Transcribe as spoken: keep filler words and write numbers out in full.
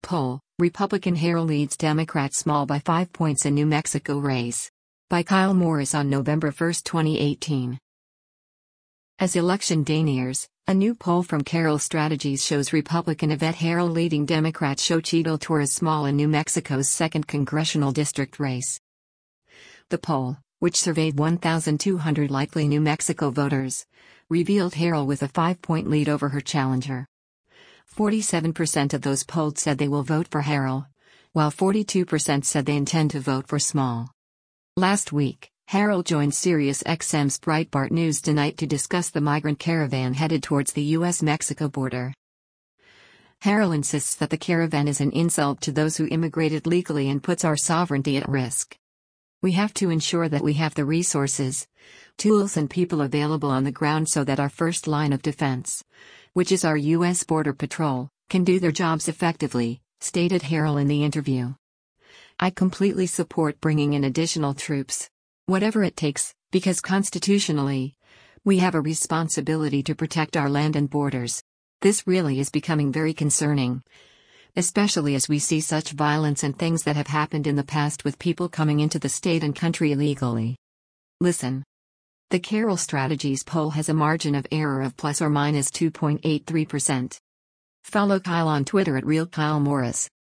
Poll, Republican Harrell leads Democrat small by five points in New Mexico race. By Kyle Morris on November first, twenty eighteen. As election day nears, a new poll from Carroll Strategies shows Republican Yvette Harrell leading Democrat Xochitl Torres small in New Mexico's second congressional district race. The poll, which surveyed one thousand two hundred likely New Mexico voters, revealed Harrell with a five-point lead over her challenger. forty-seven percent of those polled said they will vote for Harrell, while forty-two percent said they intend to vote for Small. Last week, Harrell joined SiriusXM's Breitbart News Tonight to discuss the migrant caravan headed towards the U S Mexico border. Harrell insists that the caravan is an insult to those who immigrated legally and puts our sovereignty at risk. We have to ensure that we have the resources, tools and people available on the ground so that our first line of defense, which is our U S Border Patrol, can do their jobs effectively, stated Harrell in the interview. I completely support bringing in additional troops, whatever it takes, because constitutionally, we have a responsibility to protect our land and borders. This really is becoming very concerning, especially as we see such violence and things that have happened in the past with people coming into the state and country illegally. Listen. The Carroll Strategies poll has a margin of error of plus or minus two point eight three percent. Follow Kyle on Twitter at RealKyleMorris.